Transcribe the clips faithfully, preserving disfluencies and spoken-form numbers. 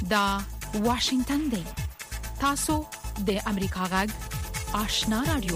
دا واشنگتن دی. تاسو د امریکا غږ آشنا رادیو.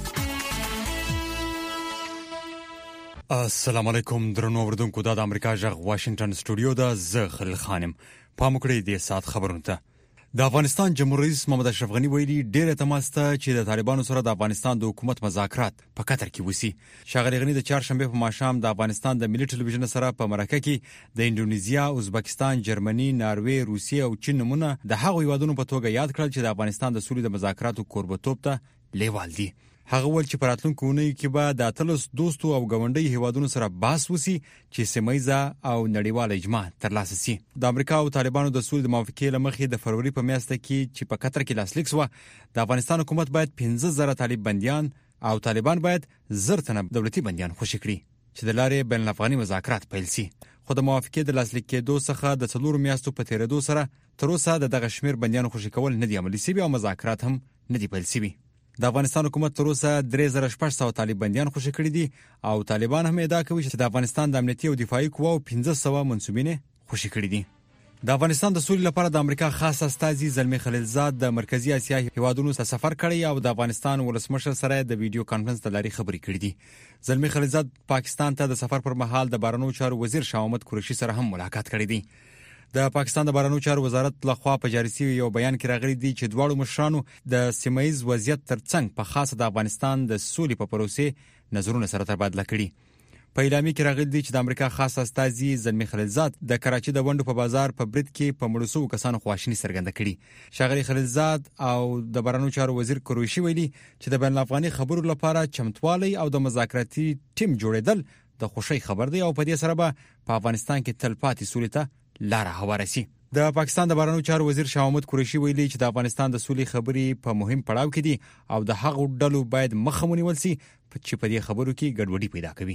السلام علیکم درنو اوردونکو. دا د امریکا غږ واشنگتن سټوډیو دا زه خل خانم. پام وکړئ د سات خبرونه ته. د افغانستان جمهور رئیس محمد اشرف غنی ویلي ډېر احتمال شته چې د طالبانو سره د افغانستان د حکومت مذاکرات په قطر کې وسی. ښاغلی غنی د چهارشنبه په ماښام د افغانستان د ملي ټلویزیون سره په مرکه کې د انډونیزیا، ازبکستان، جرمني، ناروې، روسیې او چین نمونه د هغو هیوادونو په توګه یاد کړل چې د افغانستان د سولې د مذاکراتو کوربتوب ته لیوال دي. هغه ول چې پراتلونکو اونۍ کې به د اتلس دوستو او ګاونډي هیوادونو سره بحث وسی چې سیمایزه او نړیواله اجماع ترلاسه شي. د امریکا او طالبانو د سولې د موافقې لمخې د فروری په میاشت کې چې په قطر کې لاسلیک شو، د افغانستان حکومت باید پنځه زره طالب بنديان او طالبان باید زر تنه دولتي بنديان خوشی کړي چې د لارې بین الافغاني مذاکرات پیل شي. خو د موافقې د لاسلیک کېدو څخه د څلورو میاشتو په تیریدو سره تر اوسه د دغه شمیر بنديان خوشی کول نه دی عملي شوی او مذاکرات هم نه دی پیل شوی. د افغانستان حکومت تر اوسه درې زره شپږ سوه طالب بنديان خوشی کړي دي او طالبان هم ادعا کوي چې د افغانستان د امنیتي او دفاعي قواو پنځه سوه منسوبین خوشی کړي دي. د افغانستان د سولې لپاره د امریکا خاص استازي زلمی خلیلزاد د مرکزی اسیا هیوادونو سره سفر کړی او د افغانستان ولسمشر سره د ویډیو کانفرنس د لارې خبرې کړې دي. زلمی خلیلزاد پاکستان ته د سفر پر مهال د بهرنیو چارو وزیر شاه محمد قریشي سره هم ملاقات کړی دی. د پاکستان د بهرنیو چارو وزارت لخوا په جاري شوی یو بیان کې راغلي دي چې دواړو مشرانو د سیمایي وضعیت ترڅنګ په خاصه د افغانستان د سولې په پروسې نظرونه سره تبادله کړي. په اعلامیه کې راغلي دي چې د امریکا خاص استازي زلمی خلیلزاد د کراچي د ونډو په بازار په برید کې په مړسو کسانو خواشیني څرګنده کړي. ښاغلی خلیلزاد او د بهرنیو چارو وزیر قریشي ویلي چې د بین الافغاني خبرو لپاره چمتوالي او د مذاکراتي ټیم جوړیدل د خوشي خبر دی او په دې سره به په افغانستان کې تلپاتې سولې ته لاره هواره شي. د پاکستان د بهرنیو چارو وزیر شاه محمد قریشي ویلي چې د افغانستان د سولې خبرې په مهم پړاو کې دي او د هغو ډلو باید مخه ونیول شي چې په دې خبرو کې ګډوډي پیدا کوي.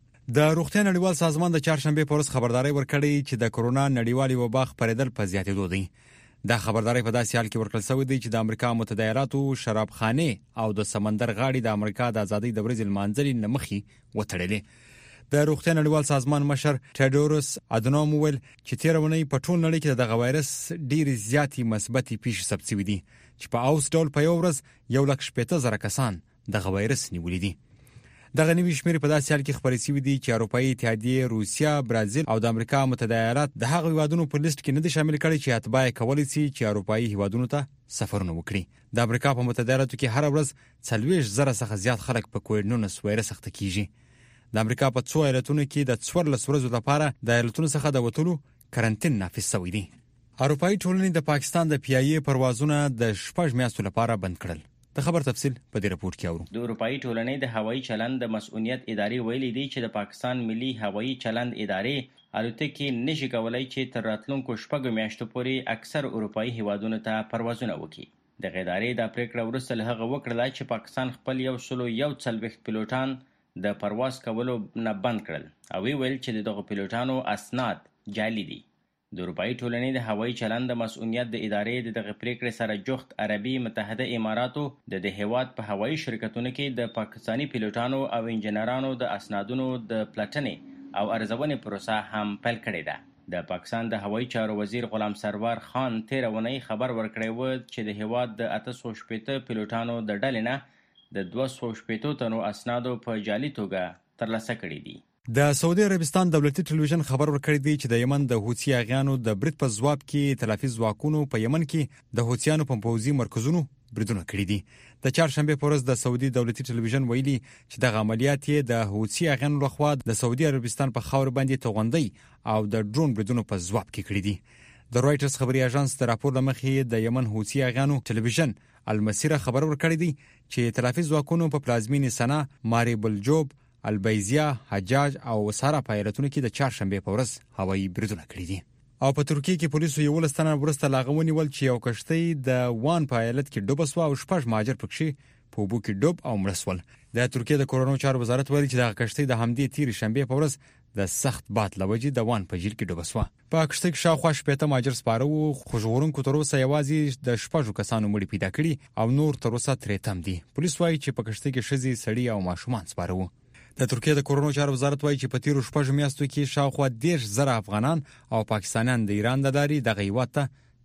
د روغتیا نړیوال سازمان د چهارشنبه په ورځ خبرداري ورکړې چې د کرونا نړیوالي وبا خپرېدل په زیاتېدو دی. دا خبرداري په داسې حال کې ورکړل شوې ده چې د امریکا متحده ایالاتو شرابخانه او د سمندر غاړي د امریکا د ازادۍ د ورځې لمانځلې نمخې وتړلې. د روغتیا نړیوال سازمان مشر ټیډروس ادنوم ویل چې تیرونه په ټول نړۍ کې دغه وایرس ډېر زیاتې مثبتې پیښې ثبت شوې دي چې په اوس ډول په یو ورځ یو لک شپږ زره کسان دغه وایرس نیولې دي. دغه نوي شمېرې په داسې حال کې خبرې شوې دي چې اروپאי اتحادیه، روسیا، برازیل او د امریکا متحده ایالات د هغو هیوادونو په لیست کې نه دي شامل کړي چې اتباع کولی شي چې اروپאי هیوادونو ته سفرونه وکړي. د امریکا په متحده ایالاتو کې هر ورځ څلوېښت زره څخه زیات خلک په کووډ نولس وایرس اخته کیږي. د امریکا په څو ایالتونو کې د څوارلس ورځو لپاره د ایالتونو څخه د وټولو کرنټین نافذ شوی دی. اروپאי ټولنې د پاکستان د پی ای ای پروازونه د شپږ میاشتو لپاره بند کړل. د خبر تفصیل په دې راپور کې اورو. د اروپאי ټولنې د هوایي چلند د مسؤلیت ادارې ویلي دی چې د پاکستان ملي هوایي چلند ادارې الوتکې نشي کولای چې تر راتلونکو شپږ میاشتو پورې اکثر اروپאי هیوادونو ته پروازونه وکړي. د ادارې د پریکړه وروسته له هغه وکړه چې پاکستان خپل یو سلو یو څلوېښت پیلوټان د پرواز کولو نه بند کړل او ویل چې دغه پیلوټانو اسناد جعلي دي. د اروپאי ټولنې د هوایي چلند د مسؤلیت د ادارې د دغه پریکړې سره جوخت عربي متحده اماراتو د د هیواد په هوایي شرکتونو کې د پاکستاني پیلوټانو او انجنیرانو د اسنادونو د پلټنې او ارزونې پروسه هم پیل کړې ده. د پاکستان د هوایي چارو وزیر غلام سرور خان تیر اونۍ خبر ورکړی و چې د هیواد د اته سوه شپېته پیلوټانو د ډلې نه د دوه سوه شپېته تنو اسنادو په جعلي توګه ترلاسه کړي دي. د سعودي عربستان دولتي ټلویزیون خبر ورکړی دی چې د یمن د حوثي اغیانو د برید په ځواب کې تلافي ځواکونو په یمن کې د حوثیانو په پوځي مرکزونو بریدونه کړي دي. د چهارشنبه په ورځ د سعودي دولتي ټلویزیون ویلي چې دغه عملیات یې د حوثي اغیانو لخوا د سعودي عربستان په خاور باندې توغندۍ او د ډرون بریدونو په ځواب کې کړي دي. د رويټرز خبري اژانس د راپور لمخې د یمن حوثي اغیانو ټلویزیون المسیره خبر ورکړی دی چې تلافي ځواکونو په پلازمینې سنا، ماریب الجوب، البیزیا، حجاج او وساره په ایالتونو کې د چهارشنبه په ورځ هوایي بریدونه کړي دي. او په ترکیه کې پولیسو یو لستانه ورسته لاغونی ول چې یو کشتۍ د وان په ایالت کې ډوب شو او شپږ مهاجر پکې په اوبو کې ډوب او مړ شول. د ترکیه د کورونو چارو وزارت ویلي چې د کشتۍ د همدې تیر شنبه په ورځ د سخت باد لوجې د وان په جیل کې ډوب شو. په کشتۍ کې شاوخوا شپږ مهاجر سپاره وو، خو ژغورونکو تر اوسه یوازې د شپږو کسانو مړي پیدا کړي او نور تر اوسه ترې تم دي. پولیس وايي چې په کشتۍ کې ښځې، سړي او ماشومان سپاره وو. د ترکیه د کورونو چارو وزارت وايي چې په تیرو شپږو میاشتو کې شاوخوا دېرش زره افغانان او پاکستانیان د ایران د لارې دغه هیواد ته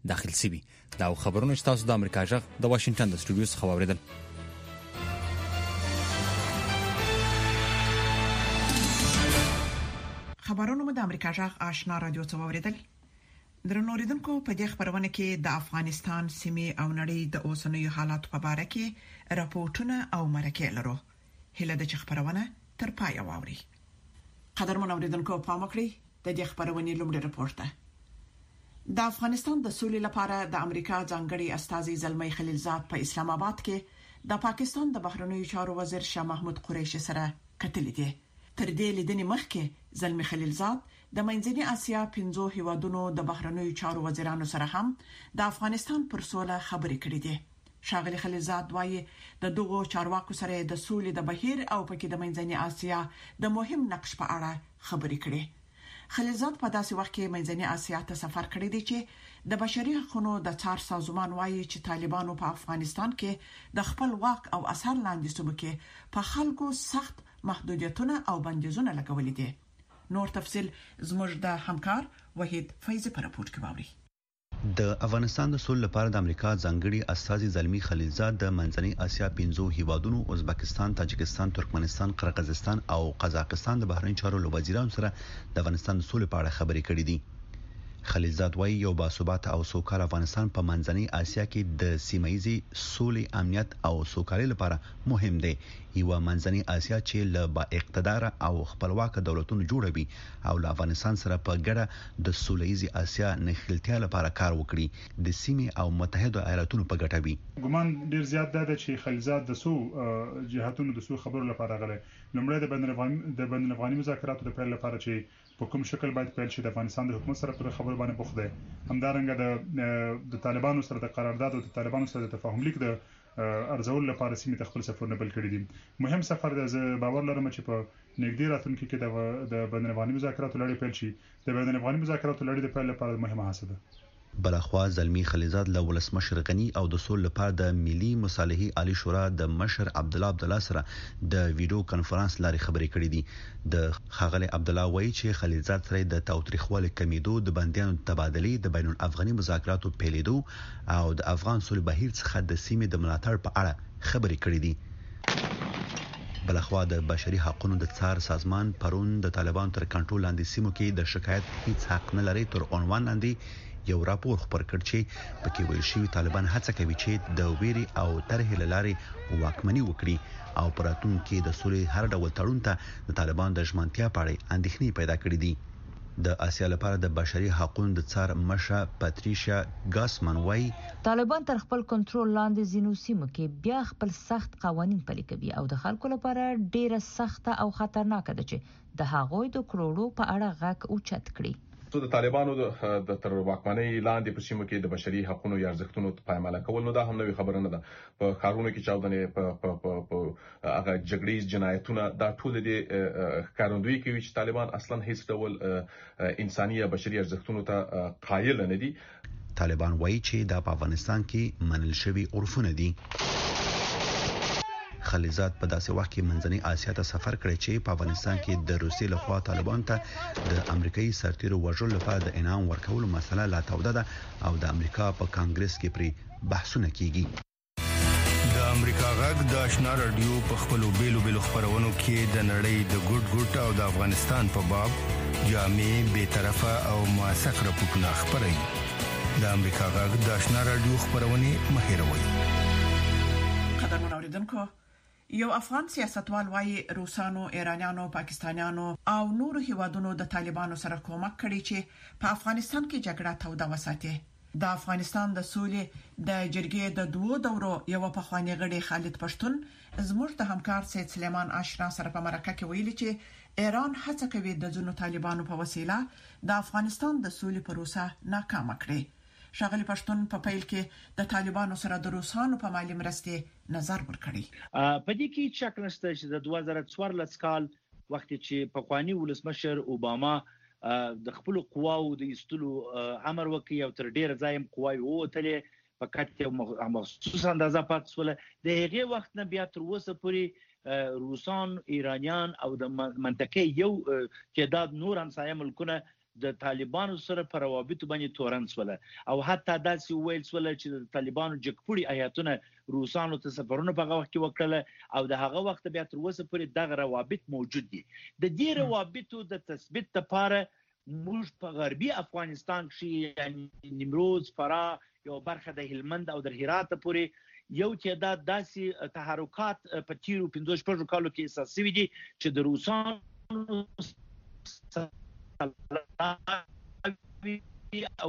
داخل شوي. دا خبرونه چې تاسو د امریکا جغ د واشنگټن د سټوډیو څخه واوریدل. خبرونه مو د امریکا جغ آشنا رادیو څخه واوریدل. درنو اوریدونکو په دې خبرونه کې د افغانستان سیمې او نړۍ د اوسنیو حالاتو په اړه کې راپورټونه او مرکې لرو. هله د خبرونه تر پای واوري. قدرمن اوریدونکو پام وکړئ د دې خبرونې لومړی راپور ده. د افغانستان د سولې لپاره د امریکا ځانګړي استازي زلمی خلیلزاد په اسلام آباد کې د پاکستان د بهرنیو چارو وزیر شاه محمود قریشي سره کتلې دي. تر دې لیدنې مخکې زلمی خلیلزاد د منځنۍ اسیا پنځو هیوادونو د بهرنیو چارو وزیرانو سره هم د افغانستان پر سوله خبرې کړې دي. شاغلی خلیلزاد وايي د دغو چارواکو سره د سولې د بهیر او پکې د منځنۍ اسیا د مهم نقش په اړه خبرې کړې. خلیلزاد په داسې وخت کې منځنۍ اسیا ته سفر کړی دی چې د بشري حقوقو د څار سازمان وايي چې طالبانو په افغانستان کې د خپل واک او اثر لاندې سیمو کې په خلکو سخت محدودیتونه او بندیزونه لګولې دي. نور تفصیل زموږ د همکار وحید فیضی په راپور کې واوري. د افغانستان د سولې لپاره د امریکا ځانګړي استازي زلمی خلیلزاد د منځنۍ اسیا پنځو هیوادونو ازبکستان، تاجکستان، ترکمنستان، قرغیزستان او قزاقستان د بهرنی چارو وزیرانو سره د افغانستان د سولې په اړه خبرې کړې دي. خلیلزاد وايي یو باثبات او سوکاله افغانستان په منځنۍ اسیا کې د سیمایي سولې، امنیت او سوکالۍ لپاره مهم دی. یو منځنۍ اسیا چې له با اقتدار او خپلواک دولتونو جوړوي او له افغانستان سره په ګډه د سولهیزي اسیا نښلتیا لپاره کار وکړي د سیمې او متحده ایالاتونو په ګټه وي. ګومان ډیر زیات دی چې خلیلزاد د سو جهاتونو د سو خبرو لپاره غلې. لومړی د بین الافغاني د بین الافغاني مذاکراتو د پیل لپاره چې په کوم شکل باید پیل شي د افغانستان د حکومت سره پر خبرو باندې بوخت دی. همدارنګه د د طالبانو سره د قرارداد او د طالبانو سره د تفاهم لیک د ارزول لپاره سیمې ته خپل سفرونه بل کړی دي. مهم سفر د باور لرم چې په نږدې راتلونکي کې د بین الافغاني مذاکراتو لړۍ پیل شي. د بین الافغاني مذاکراتو لړۍ د پیل لپاره مهمه هڅه ده. بلخوا زلمی خلیلزاد له ولسمشر غنی او د سول لپاره د ملي مصالحې عالی شورا د مشر عبد الله عبد الله سره د ویډیو کانفرنس لاري خبرې کړې دي. د خاغلی عبد الله وایي چې خلیلزاد سره د تاوتریخوالي کمیدو، د بندیانو تبادلې، د بین الافغاني مذاکراتو پیلېدو او د افغان سولې بهیر څخه د سیمې د ملاتړ په اړه خبرې کړې دي. بلخوا د بشري حقوقو د څار سازمان پرون د طالبان تر کنټرول لاندې سیمو کې د شکایت هیڅ حق نه لري تر عنوان لاندې یو راپور خبر کړ چې پکې ویل شوی طالبان هڅه کوي چې د ویري او طرحې لارې واکمني وکړي او پراتون کې د سولې هر ډول تړون ته د طالبان د ژمنتیا په اړه اندېښنې پیدا کړې دي. د آسیا لپاره د بشري حقوقو د څار مشه پاتریشیا ګاسمن وايي طالبان تر خپل کنټرول لاندې زینو سیمو کې بیا خپل سخت قوانين پلي کوي او د خلکو لپاره ډیره سخته او خطرناکه ده چې د هغوی د کروڑو په اړه غږ اوچت کړي. د طالبانو د تر واکمنۍ لاندې په سیمو کې د بشري حقوقو یا ارزښتونو پایماله کول نو دا هم نوې خبره نه ده. په کارونو کې چاودنې په په هغه جګړې جنایتونه دا ټول دي ښکارندوی کوي چې طالبان اصلا هیڅ ډول انساني یا بشري ارزښتونو ته قایل نه دي. طالبان وایي چې دا په افغانستان کې منل شوی عرفونه دي. خلیلزاد په داسې وخت کې منځنۍ اسیا ته سفر کړی چې په افغانستان کې د روسیې لخوا طالبان ته د امریکایي سرتیرو وژلو لپاره د انعام ورکولو مسله لا توده ده او د امریکا په کانګرس کې پرې بحثونه کیږي. د امریکا غږ د آشنا رادیو په خپلو بیلو بیلو خبرونو کې د نړۍ د ګډ ګډ او د افغانستان په باب جامع، بی‌طرفه او موثق راپورټونه خبري. د امریکا غږ د آشنا رادیو خبرونه مهیروي. قدرمن اوریدونکو، یو افغان سیاستوال وايي روسانو، ایرانیانو، پاکستانیانو او نورو هیوادونو د طالبانو سره کومک کړي چې په افغانستان کې جګړه توده وساتي. د افغانستان د سولې د جرګې د دوو دورو یو په خواني غړي خالد پښتون زموږ د همکار سید سلیمان آشنا سره په مرکه کې ویلي چې ایران هڅه کوي د ځینو طالبانو په وسیله د افغانستان د سولې پروسه ناکام کړي. شاغلی پښتون په پیل کې د طالبانو سره د روسانو په مالی مرستې نظر ورکړي. په دې کې شک نشته چې د دوه زره څوارلس کال وخت چې په خواني ولسمشر اوباما د خپل قواو د ایستلو امر وکړي او تر ډیر ځایم قواوی ووتلې فقط یو مخصوص اندازه پات سول. د هغه وخت نه بیا تر اوسه پورې روسان، ایرانیان او د منطقې یو تعداد نور همسایه ملکونه د طالبانو سره په روابط باندې تورن سول او حتی داسې ویل سول چې د طالبانو جګپوړي آیاتونه روسانو ته سفرونه په وخت کې وکړل او د هغه وخت بیا تر اوسه پورې دغه روابط موجود دي. د دې روابطو د تثبیت لپاره موږ په غربي افغانستان کې یعنی نیمروز، فراه، یو برخه د هلمند او د هرات پورې یو تعداد داسې تحرکات په تیرو پنځه شپږ کالو کې احساس شوي دي چې د روسانو او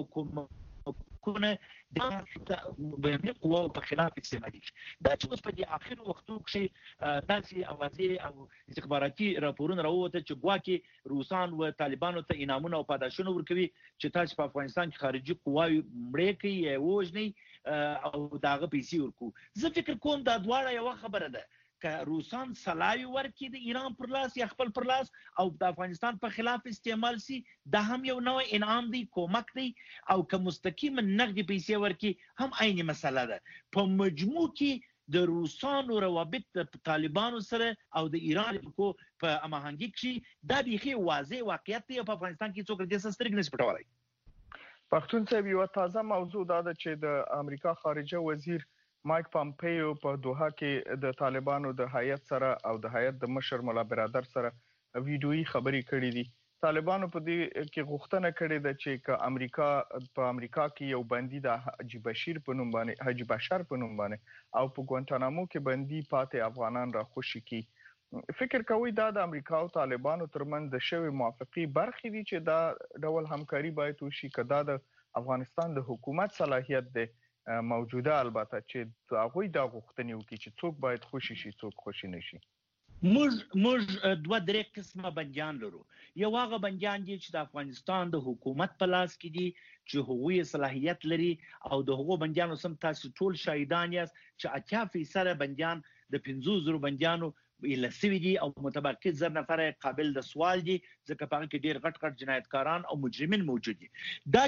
کومه د بیني قواو په خلاف استعمالي. دا چې اوس په دې اخر وختو کې داسې اوازې او استخباراتي راپورونه راووته چې ګواکې روسان و طالبانو ته انعامونه او پاداشونه ورکوي چې تاسو په افغانستان کې خارجي قواوي مړې کوي یا وژني او داغه پیسې ورکو. زه فکر کوم دا دواړه یو خبره ده که روسان سلاوي ورکړي د ایران پر لاس یا خپل پر لاس او د افغانستان په خلاف استعمال سي، دا هم یو نوع انعام دی، کومک دی، او که مستقیم نقدي پیسې ورکړي هم عین مسله ده. په مجموع کې د روسانو روابط د طالبانو سره او د ایران کو په اماهنګي کې دا بيخي واضح واقعیت دی. په افغانستان کې څوک د سترګې نشي پټولای. پښتون صاحب یو تازه موضوع دا ده چې د امریکا خارجه وزیر مایک پامپیو په دوحه کې د طالبانو د هیئت سره او د هیئت د مشر مولا برادر سره ویډیويي خبرې کړې دي. طالبانو په دې کې غوښتنه کړې ده چې ک امریکا په امریکا کې یو بندي د حاجی بشیر په نوم باندې حاجی بشار په نوم باندې او په ګوانتانامو کې بندي پاتې افغانان را خوشي کی. فکر کوي دا د امریکا او طالبانو ترمنځ د شوی موافقي برخې دي چې دا ډول همکاري باید وشي کدا د افغانستان د حکومت صلاحیت دی موجوده البته چې هغه د غوښتنې وکړي چې څوک باید خوشي شي څوک خوشي نشي. موږ موږ دوه درې قسمه بنديان لرو. یو هغه بنديان دي چې د افغانستان د حکومت په لاس کې دي چې هغوی صلاحیت لري او د هغو بنديانو سم تاسو ټول شاهدان یاست چې اتیا فیصد بنديان د پنځه زره بنديانو لسوي دي او متبقي زر نفر قابل د سوال دي ځکه په کې ډیر غټ غټ جنایتکاران او مجرمین موجود دي. دا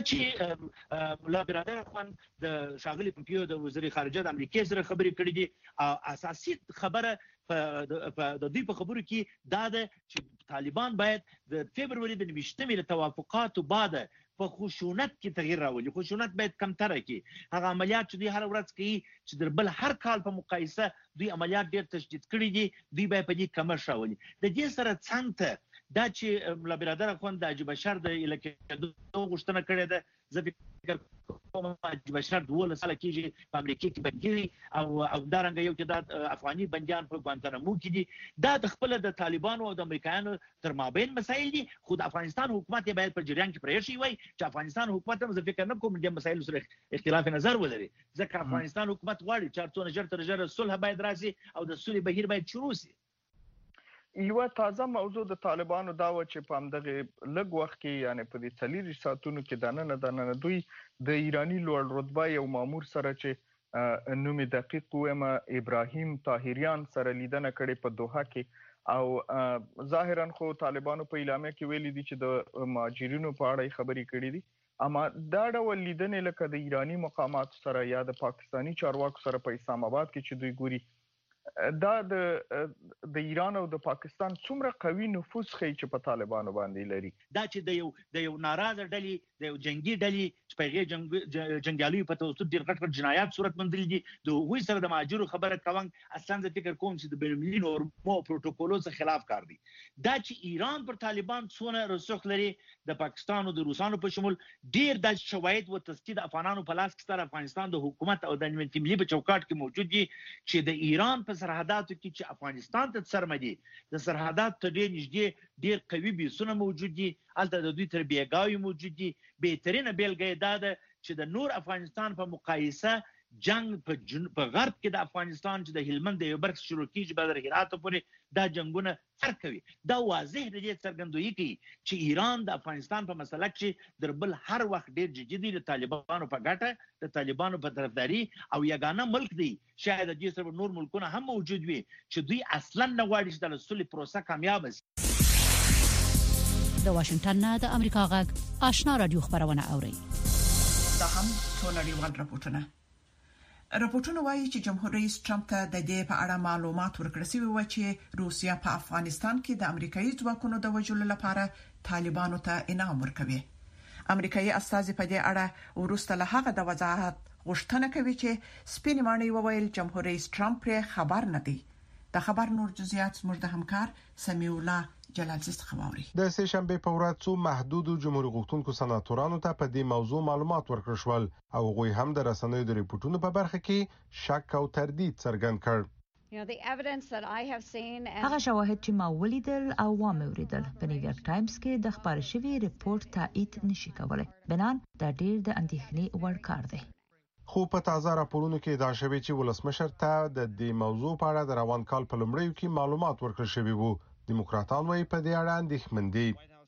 چې مولا برادر خوان د شاغلي پمپیو د وزیر خارجه د امریکا سره خبرې کړې دي او اساسي خبره په د دې په خبرو کې دا ده چې طالبان باید د فبراير د نوښتمې له توافقاتو بعد په خشونت کې تغییر راولي. خشونت باید کمتره کړي. هغه عملیات چې دوی هر ورځ کوي چې در بل هر کال په مقایسه دوی عملیات ډیر تشدید کړي دي، دوی باید په دې کمر راولي. د دې سره څنګه دا چې مولا برادر خوند د حاجی بشار د الکه غوښتنه کړې ده، زه فکر کوم حاجی بشار دوه سال کېږي په امریکا کې بندي او او دارنګ یو چې د افغاني بنديان په ګوانتانامو کې دي. دا د خپل د طالبانو او د امریکایانو تر مابین مسایل دي، خو د افغانستان حکومت باید په جریان کې پرې شي وای چې افغانستان حکومت هم زه فکر نه کوم د مسایل سره اختلاف نظر ولري ځکه افغانستان حکومت غواړي چې څونه ژر تر ژره صلح باید راشي او د صلح بهیر باید شروع شي. یو تازه موضوع د طالبانو دا و چې په همدغه لږ وخت کې یعنی په دې څلور ساعتونو کې دانه دانه دوی د ایرانی لوړ رتبه یو مامور سره چې نوم دقیق ومه ابراهیم طاهریان سره لیدنه کړې په دوحه کې او ظاهرا خو طالبانو په اعلامیه کې ویلي دي چې د مهاجرینو په اړه خبرې کړې دي، اما دا ډول لیدنې لکه د ایرانی مقامات سره یا د پاکستانی چارواکو سره په اسلام آباد کې چې دوی ګوري دا د د ایران او د پاکستان څومره قوي نفوذ خي چې په طالبانو باندې لري. دا چې د یو د یو ناراضه ډلې د یو جنگي ډلې چې په هغه جنگ جنگیالي په توسط ډیر غټ غټ جنایات صورت مندل دي د وې سره د مهاجرو خبره کوم اصلا د فکر کوم چې د بینالمللي نورمو پروتوکولو څخه خلاف کار دي. دا چې ایران پر طالبان څونه رسوخ لري د پاکستان او د روسانو په شمول ډیر د شواهد او تسدید افغانانو په لاس کې ستر افغانستان د حکومت او د ملي په چوکاټ کې موجود دي چې د ایران په سرحداتو کې چې افغانستان ته سرمدي د سرحدات ته ډیر نږدې ډیر قوي بیسونه موجود دي، البته د دوی تر بیګاوي موجود دي. بهترینه بیلګه دا ده چې د نور افغانستان په مقایسه جنگ په جن... په غرب کې د افغانستان چې د هلمند د یو برخه شروع کیږي به د هرات پورې دا جنگونه فرق کوي. دا واضح دی څرګندوي کوي چې ایران د افغانستان په مسله کې در بل هر وخت ډیر جدي د طالبانو په ګټه د طالبانو په طرفداري او یګانه ملک دی شاید د دې سره نور ملکونه هم موجود وي چې دوی اصلا نه غواړي چې د صلح پروسه کامیاب شي. د واشنگټن نه د امریکا غږ آشنا رادیو خبرونه اوري. دا هم ټول نړیوال راپورټونه. راپورټونه وایي چې جمهور رئیس ټرمپ ته د دې په اړه معلومات ورکړل شوی و چې روسیا په افغانستان کې د امریکایي ځواکونو د وژلو لپاره طالبانو ته انعام ورکوي. امریکایي استازي په دې اړه ورسته له هغه د وضاحت غوښتنه کوي چې سپین ماڼۍ وویل جمهور رئیس ټرمپ پر خبر نه دی. د خبر نور جزئیات زموږ د همکار سمیع الله جلالزیست خبري. د سه شنبه په ورځ څو محدود جمهور غوښتونکو سناتورانو ته په دې موضوع معلومات ورکړل شول او غوي هم د رسنیو د ریپورتونو په برخه کې شک او تردید څرګند کړ. هغه شواهد چې ما ولیدل او وامه اوریدل په نیویارک ټایمز کې د خبر شوی ریپورت تایید نشي کولای. بنان د ډیر د اندېښنې وړ کار دی. خو په تازه راپورونو کې دا شوی چې ولسمشر ته د دې موضوع په اړه د روان کال په لومړیو کې معلومات ورکړل شوی وو. دیموکراتان وايي په دې اړه اندېښمن دي.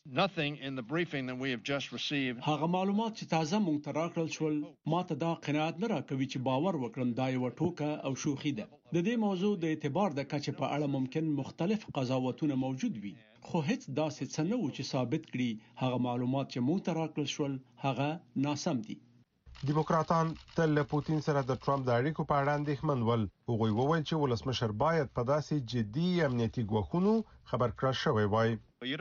هغه معلومات چې تازه مونږ ته راکړل شول ماته دا قناعت نه راکوي چې باور وکړم دا یو ټوکه او شوخي ده. د دې موضوع د اعتبار د کچې په اړه ممکن مختلف قضاوتونه موجود وي خو هیڅ داسې څه نه و چې ثابت کړي هغه معلومات چې مونږ ته راکړل شول هغه ناسم دي. دیموکراتان تل له پوتین سره د ټرمپ د اړیکو په اړه اندېښمن ول. هغوی وویل چې ولسمشر باید په داسې جدي امنیتي ګواښونو خبر کړی شوی وای.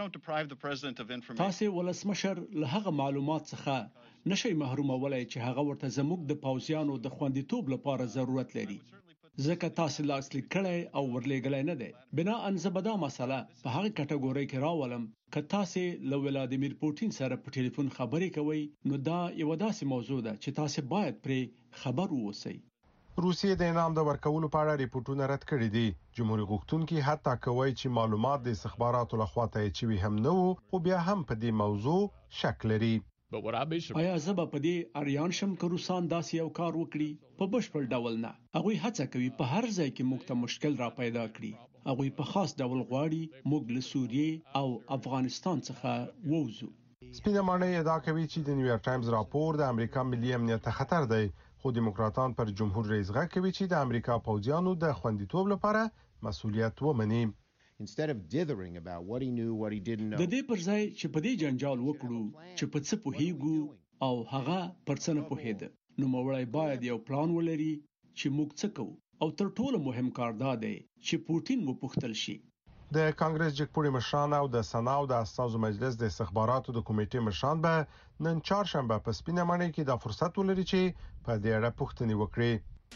تاسو ولسمشر له هغه معلومات څخه نشي محرومولای چې هغه ورته زموږ د پوځیانو د خوندیتوب لپاره ضرورت لري. ځکه تاسو لاسلیک کړی او ورلېګلای نه دی. بنا ان زبدا مسله په هغه کټګوري کې راولم که تاسو له ولادیمیر پوتین سره په ټلیفون خبرې کوئ نو دا یو داسې موضوع ده چې تاسو باید پرې خبر ووسئ. روسیې د انعام د ورکولو په اړه ریپورتونه رد کړي دي. جمهوریت غوښتونکي حتی کوي چې معلومات د استخباراتو لخوا تایید شوي هم نه وو خو بیا هم په دې موضوع شک لري. آیا زه به په دې اریان شم که روسان داسې یو کار وکړي؟ په بشپړ ډول نه. هغوی هڅه کوي په هر ځای کې موږ ته مشکل را پیدا کړي. هغوی په خاص ډول غواړي موږ له سوریې او افغانستان څخه ووځو. سپینه ماڼۍ ادعا کوي چې د نیویارک ټایمز راپور د امریکا ملي امنیت ته خطر دی خو دیموکراتان پر جمهور رئیس غږ کوي چې د امریکا پوځیانو د خوندیتوب لپاره مسؤلیت ومني. Instead of dithering about what he knew, what he didn't know. د دې پر ځای چې په دې جنجال وکړو چې په څه پوهیږو او هغه پر څه نه پوهیده نو موړی باید یو پلان ولري چې موږ څه کوو او تر ټولو مهم کار دا دی چې پوتین وپوښتل شي. د کانګرس جګپوړي مشران او د سنا او د استازو مجلس د استخباراتو د کمیټې مشران به نن چهارشنبه په سپینه ماڼۍ کې دا فرصت ولري چې په دې اړه پوښتنې وکړي.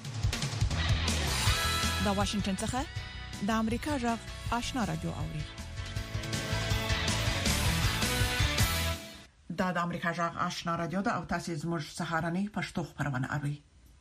د واشنگټن څخه د امریکا غږ آشنا رادیو اوري. دا د امریکا غږ آشنا رادیو د او تاسو زموږ سهارنۍ پښتو خبرونه اوري.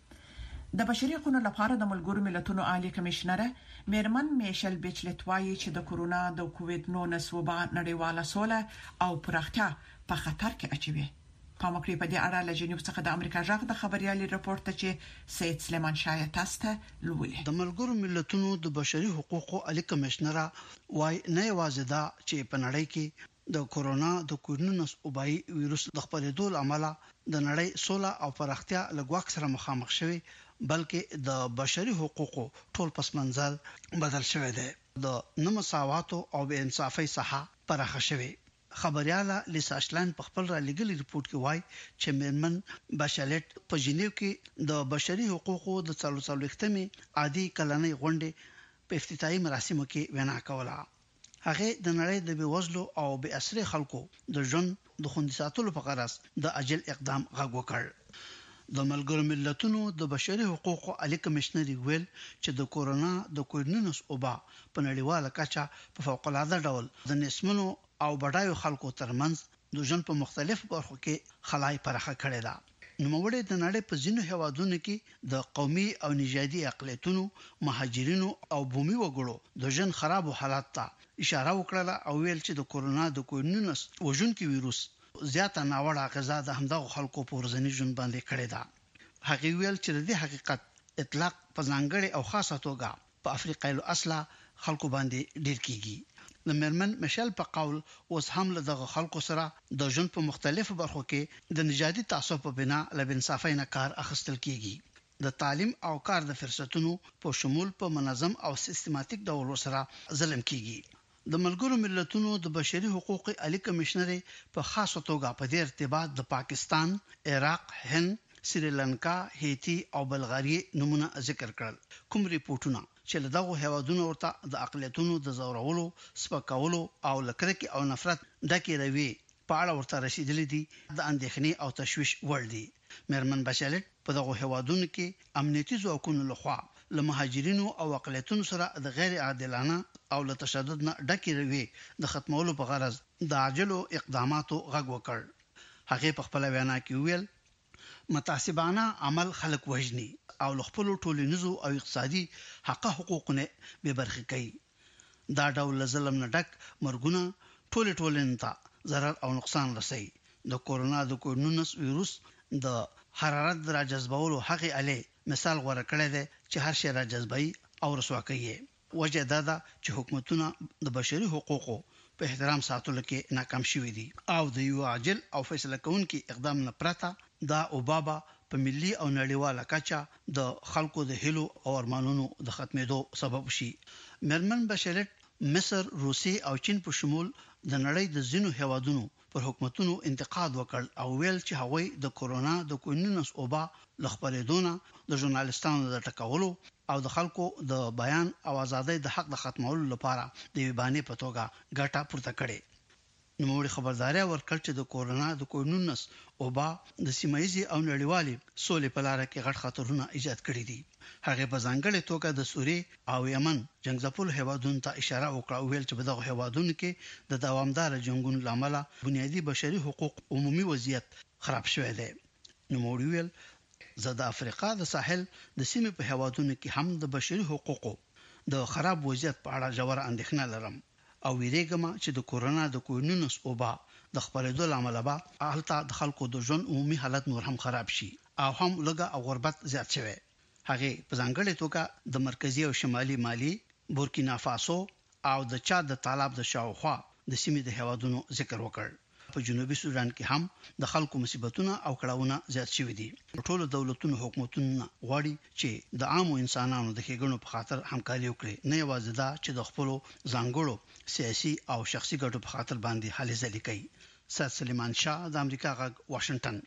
د بشري حقوقو لپاره د ملګرو ملتونو عالی کمشنره میرمن میشل بیچلت وايي چې د کورونا د کووید نولس وبا نړیواله سوله او پراختیا په خطر کې اچوي. پامکړی په دې اړه له جنیو څخه د امریکا غږ د خبريالي راپور ته چې سید سلیمان شاه تاسو لولې. د ملګرو ملتونو د بشري حقوقو عالی کمشنره وايي نه یوازې دا چې په نړۍ کې د کورونا د کووید نولس وبای وایرس د خپرېدو لامل د نړۍ سوله او پراختیا لګواک سره مخامخ شوی بلکې د بشري حقوقو ټول پسمنځل بدل شوی دی. د نامساواتو او بې انصافۍ څخه پراخه شوی. خبرياله لیسا اشلان په خپل را لګل ریپورت کې وایي چې میرمن بشالت په جنیو کې د بشري حقوقو د څلور څلوېښتمې عادي کلنۍ غونډې په افتتاحي مراسمو کې وینا کوله. هغه د نړۍ د بیوزلو او بې اسرې خلکو د ژوند د خوندي ساتلو په غرض د عاجل اقدام غږ وکړ. د ملګرو ملتونو د بشري حقوقو عالی کمشنر ویل چې د کورونا د کووید نولس وبا په نړیواله کچه په فوق العاده ډول د نسمنو او بډایو خلکو ترمنځ د ژوند په مختلفو برخو کې خلای پرخه کړې ده. نوموړي د نړۍ په ځینو هیوادونو کې د قومي او نژادي اقلیتونو مهاجرینو او بومي وګړو د ژوند خرابو حالات ته اشاره وکړه او ویل چې د کورونا د کووید نولس وژونکي وایروس زیاته ناوړه غذا د همدغه خلکو په ورځني ژوند باندې کړې ده. هغه ویل چې د حقیقت اطلاق په ځانګړي او خاصه توګه په افریقایي اصله خلکو باندې ډیر کیږي. د میرمن مشل په قول اوس هم له دغه خلکو سره د ژوند په مختلفو برخو کې د نژادي تعصب په بنا له انصافۍ نه کار اخیستل کیږي. د تعلیم او کار د فرصتونو په شمول په منظم او سیستماتیک ډول سره ظلم کیږي. د ملګرو ملتونو د بشري حقوقو عالی کمشنر په خاصه توګه په دې ارتباط د پاکستان، عراق، هند، سریلانکا، هیتی او بلغاریه نمونه ذکر کړل. کوم ریپورتونه چې له دغه هیوادونو ورته د اقلیتونو د زورولو، سپکاولو او لکرکي او نفرت ډکې روي په اړه ورته رسیدلې دي د اندېښنې او تشويش وړ دي. مېرمن بشالت په دغه هیوادونو کې امنیتي ځواکونو لخوا له مهاجرینو او اقلیتونو سره د غیر عادلانه او له تشدد نه ډکې روي د ختمولو په غرض د عاجلو اقداماتو غږ وکړ. هغه په خپل وینا کې ویل متعصبانه عمل خلق وژني او خپل ټولنیزو او اقتصادي حق حقوقونه به برخه کوي. دا ډول ظلم نه ډک مرګونه ټول ټولنې ته ضرر او نقصان رسي. د کورونا د کوډ نولس وایروس د حرارت را جذبولو هغه علي مثال غوړه کړی دی چې هر شی را جذبي او رسوا کوي. وجه دا ده چې حکومتونه د بشري حقوقو په احترام ساتلو کې ناکام شوي دي او د یو عاجل او فیصله کوونکي اقدام نه پرته دا اوبابا په ملي او نړیواله کچه د خلکو د هلو او ارمانونو د ختمېدو سبب شي. مېرمن بشالت مصر، روسي او چین په شمول د نړۍ د ځینو هیوادونو پر حکومتونو انتقاد وکړ او ویل چې هغوی د کورونا د کووډ نولس اوبا لخبرېدونه د ژورنالستانو د ټکولو او د خلکو د بیان او ازادۍ د حق د ختمولو لپاره د ویبانې په توګه ګټه پورته کړې. نوموړي خبرداري ورکړ چې د کورونا د کووډ نولس اوبا د سیمایي او نړیوالي سولې په لار کې غټ خطرونه ایجاد کړي دي. هغه په ځانګړي توګه د سوریې او یمن جنگځپل هیوادونو ته اشاره وکړه او ویل چې په دغه هیوادونو کې د دوامدار جنگونو لامل بنیادی بشري حقوق عمومي وضعیت خراب شوی دی. نوموړي ویل زه د افریقا د ساحل د سیمې په هیوادونو کې هم د بشري حقوقو د خراب وضعیت په اړه ژور اندېښنه لرم او ویریږم چې د کورونا د کووډ نولس اوبا د خبرېدو لامل به هلته د خلکو د ژوند عمومي حالت نور هم خراب شي او هم لږه او غربت زیات شوی. هغه په ځانګړي توګه د مرکزی او شمالي مالی، بورکینا فاسو او د چاد د طالب د شاوخوا د سیمې د هیوادونو ذکر وکړ. په جنوبي سودان کې هم د خلکو مصیبتونه او کړهونه زیات شوي دي. ټول دولتونو حکومتونه غواړي چې د عامو انسانانو د ښېګڼو په خاطر همکاري وکړي، نه یوازې دا چې د خپل ځانګړو سیاسي او شخصي ګټو په خاطر باندې هلې ځلې کوي. سید سلیمان شاه، د امریکا غږ، واشنگټن.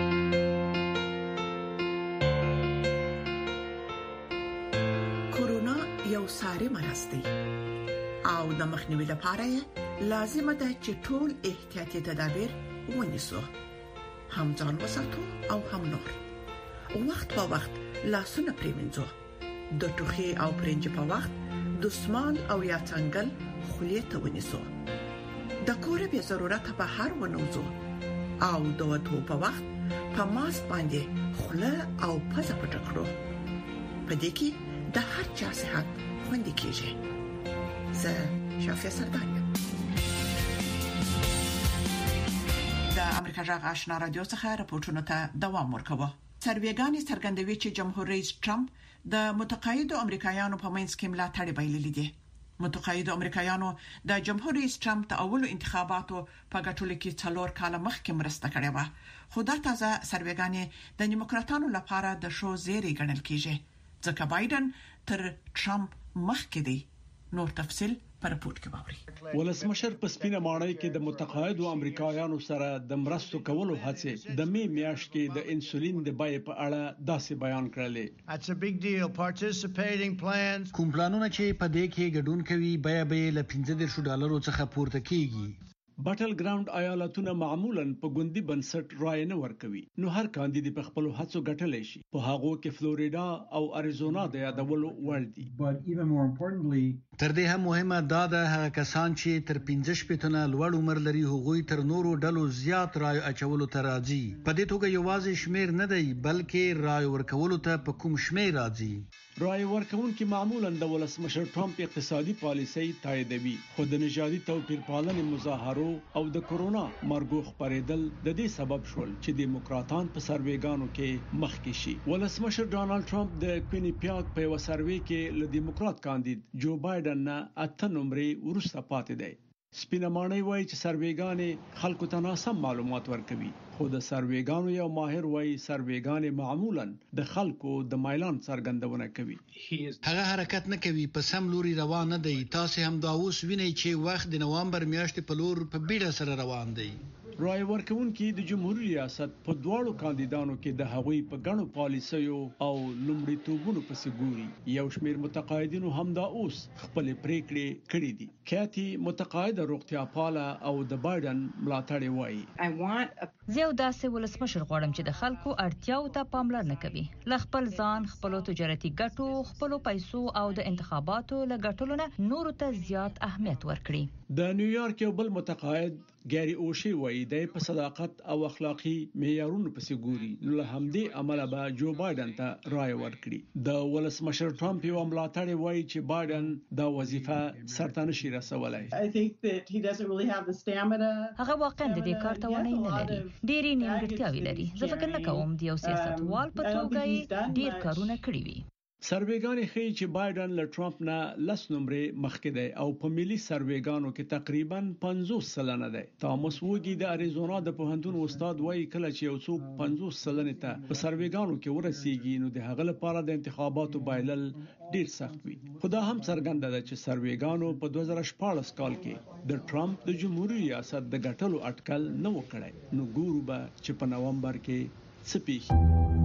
کورونا یو ساري مرض دی او د مخنیوي لپاره لازم ده چې ټول احتیاطي تدابیر ونیسو، هم ځان وساتو او هم نور. وخت په وخت لاسونه پریمنځو، د ټوخي او پرنج په وخت دستمال او یا څنګل خولې ته ونیسو. د کور به ضرورت په هر ونوزو او د وټو په وخت په ماسک باندې خوله او پزه پټ کړو. په دې کې د هر چا صحت خوندي کیږي. زه شافیا سردار یم. د امریکا جغ آشنا رادیو څخه راپورټونه ته دوام ورکوه. سروېګانې څرګندوي چې جمهور رئیس ټرمپ د متقاعدو امریکایانو په منځ کې ملاتړ بایللې دي. متقاعدو امریکایانو د جمهور رئیس ټرمپ د اولو انتخاباتو په ګټلو کې څلور کاله مخکې مرسته کړې و، خو دا تازه سروېګانې د دیموکراتانو لپاره د شو زیری ګڼل کیږي ځکه بایدن تر ټرمپ مخکې دی. نور تفصيل پر رپورت کې باوري. ولسمشر په سپینه ماڼۍ کې د متقاعدو امریکایانو سره د مرستو کولو هڅه د می میاشت کې د انسولین د بیې په اړه داسې بیان کړلې. That's a big deal. Participating plans. کوم پلانونه چې په دې کې ګډون کوي بیه به له پنځه ډالرو څخه پورته کیږي. بټل ګراوند ایالتونه معمولاً په ګوندي بنسټ رائے نه ورکوي، نو هر کاندید په خپل هڅو ګټلې شي. په هغه کې فلوریدا او اریزونا د یادولو وړ دي. تر دې هم مهمه دا ده هغه کسان چې تر پنځه شپېته لوړ عمر لري هغوی تر نورو ډلو زیات رائے اچولو ته راځي. په دې توګه یوازې شمیر نه دی بلکې رائے ورکولو ته په کوم شمیر راځي. رائے ورکوونکي معمولاً د ولسمشر ټرمپ اقتصادي پالیسۍ تاییدوي، خو د نژادي توپیر پالنې مظاهرو او د کورونا مرګو خبرېدل د دې سبب شول چې دیموکراتان په سروېګانو کې مخکې شي. ولسمشر ډانلډ ټرمپ د کوینیپیاک په یو سروې کې له دیموکرات کاندید جو بایدن نه اته نمرې وروسته پاتې دی. سپینه ماڼۍ وایي چې سروېګانې خلکو ته ناسم معلومات ورکوي، خو د سروېګانو یو ماهر وایي سروېګانې معمولاً د خلکو د مایلان څرګندونه کوي. هغه حرکت نه کوي، په سم لوري روان نه دی. تاسو هم دا اوس وینئ چې وخت د نوامبر میاشتې په لور په بیړه سره روان دی. رای ورکونکي د جمهوریت ریاست په دواړو کاندیدانو کې د هغوی په ګڼو پالیسیو او لومړیتوبونو پسې ګوري. یو شمېر متقاعدینو همدا اوس خپل پریکړې کړې دي. کاتي متقاعده روغتیا پاله او د بایدن ملاتړ وایي. زه یو داسې ولسمشر غواړم چې د خلکو اړتیاو ته پاملرنه کوي، ل خپل ځان، خپل تجارتي ګټو، خپل پیسو او د انتخاباتو ل ګټلو نه نور ته زیات اهمیت ورکړي. د نیویارک یو بل متقاعد ګاری اوشي وایي د په صداقت او اخلاقی معیارونو پسې ګوري، نو له همدې عمله به جو بایدن ته رای ورکړي. د ولسمشر ټرمپ یو ملاتړ وایي چې بایدن دا وظیفه سرته نشي رسولای. هغه واقعا د دې کار توانایي نه لري، ډېری نیمګړتیاوې لري. زه فکر نه کوم د یو سیاستوال په توګه یې ډېر کارونه کړی وي. سروېګانې ښیي چې بایدن له ټرمپ نه لس نمرې مخکې دی او په ملي سروېګانو کې تقریبا پنځوس سلنه دی. تامس وګي د اریزونا د پوهنتون استاد وایي کله چې یو څوک پنځوس سلنې ته په سروېګانو کې ورسیږي نو د هغه لپاره د انتخاباتو بایلل ډیر سخت وي. خو دا هم څرګنده ده چې سروېګانو په دوه زره شپاړس کال کې د ټرمپ د جمهوریت ریاست د ګټلو اټکل نه وکړي. نو ګورو به چې په نومبر کې څه پیښیږي.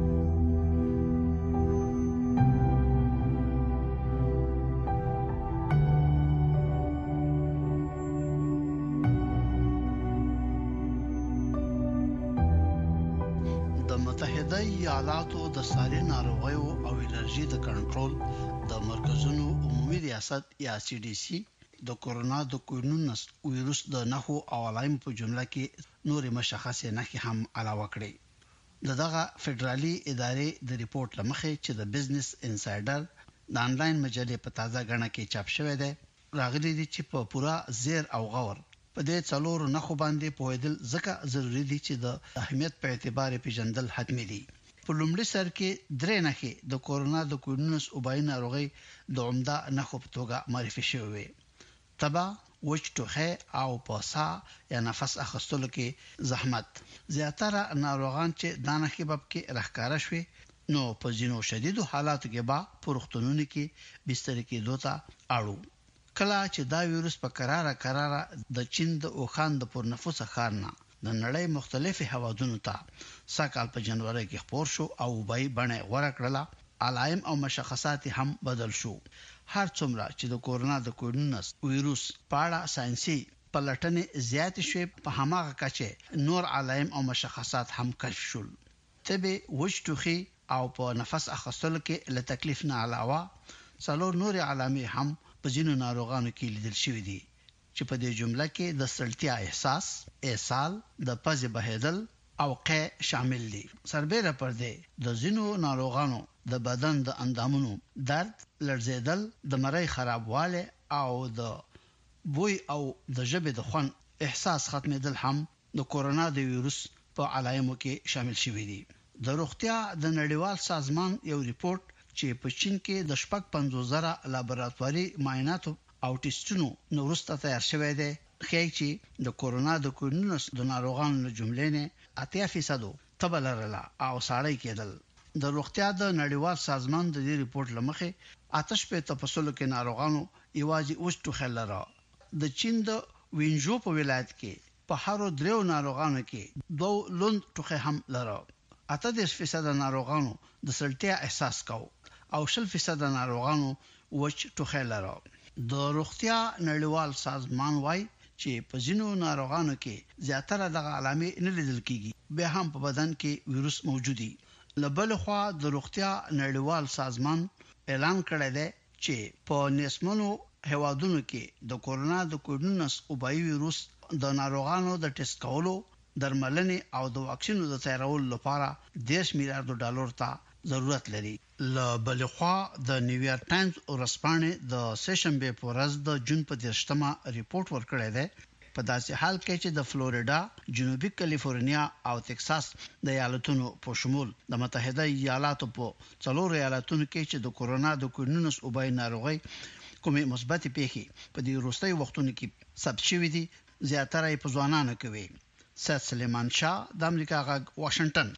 ایالاتو د ساري ناروغیو او الرجي د کنټرول د مرکزونو عمومي ریاست یا سی ډي سي د کورونا د کوینونس وایروس د نښو او علایمو په جمله کې نور مشخصه نښې هم علاوه کړې. دغه فدرالي ادارې د ریپورت لمخې چې د بزنس انسایډر د انلاین مجلې په تازه غنه کې چاپ شوی دی راغلي دي چې په پورا زیر او غور په دې څلورو نښو باندې پوهیدل ځکه ضروری دي چې د اهمیت په اعتبار پیژندل حتمي دي. په لومړي سر کې درې نښې د کورونا د کوینونس وبای ناروغي د عمده نښو په توګه معرفي شوې. تبا، وچ ټوخه او پوسا یا نفس اخیستلو کې زحمت. زیاتره ناروغان چې دا نښې باب کې راښکاره شوي نو په ځینو شدیدو حالاتو کې با پرختونونو کې بستر کې دوته اړو. کله چې دا وایروس په قراره قراره د چین د اوخان د پرنفوس ښارنا د نړۍ مختلفي هوادونو ته ساکال په جنوري کې خبر شو او وبای بڼه غوړه کړله، علایم او مشخصات هم بدل شو. هر څومره چې د کورونا د کوینونس وایروس په اړه ساينسي پلټنې زیات شوي په هماغه کچه نور علایم او مشخصات هم کشف شول. تبه وچ ټوخي او په نفس اخیستلو کې له تکلیف نه علاوه څلور نور علامې هم په ځینو ناروغانو کې لیدل شوې دي چې په دې جمله کې د سړتیا احساس، اسهال، د پزې بهیدل او قې شامل دي. سربېره پر دې د ځینو ناروغانو د بدن د اندامونو درد، لړزیدل، د مړی خرابواله او د بوی او د ژبې د خوان احساس ختمېدل هم د کورونا د وایروس په علایمو کې شامل شوي دي. د روغتیا د نړیوال سازمان یو ریپورت چې په چین کې د شپږ پنځوس زره لابراتواري معایناتو او ټیسټونو نو وروسته تیار شوی دی ښیي چې د کورونا د کوینونس د ناروغانو له جملې نه اتیا فیصد تبه لرله او ساړی کېدل. د روغتیا د نړیوال سازمان د دې ریپورت لمخې آتش په تفصیل کې ناروغانو یوازې اوس ټوخه لره. د چین د وینجو په ولایت کې په هر درو ناروغانو کې دوه لوند ټوخه هم لره. اته دېرش فیصد ناروغانو د سړتیا احساس کاوه او شل فیصد ناروغانو وچ ټوخه لره. د روغتیا نړیوال سازمان وايي چې په ځینو ناروغانو کې زیاتره د علامې نه لیدل کیږي، به هم په بدن کې وایروس موجود دي. لبل خو د روغتیا نړیوال سازمان اعلان کړی دی چې په نسمنو هوادونو کې د کورونا د کوینونس وبای وایروس د ناروغانو د ټیسټ کولو، درملنې او د واکسینو د تیارولو لپاره دیش میلیارډ ډالر ته ضرورت لري. لبل خو د نیویارک ټایمز ورسپانې د سیشنبه په ورځ د جون په دیرشمه ریپورت ورکړی دی په داسې حال کې چې د فلوریډا، جنوبي کالیفورنیا او تکساس د ایالتونو په شمول د متحده ایالاتو په څلور ایالتونو کې چې د کورونا د کوینونس وبای ناروغي کومې مثبت پیښې په دې وروستي وختونو کې ثبت شوې دي، زیاتره په ځوانانو کې وي. سید سلیمان شاه، د امریکا غږ، واشنگټن.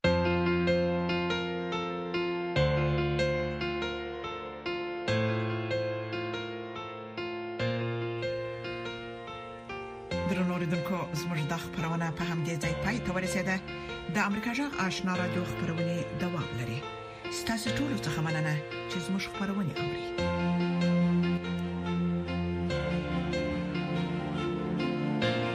درنو اوریدونکو زموږ د خبرونه په همدې ځای پای ته ورسیده. د امریکا جغ آشنا رادیو خبرونه دوام لري. ستاسو ټول څه مننه چې زموږ خبرونه اوري.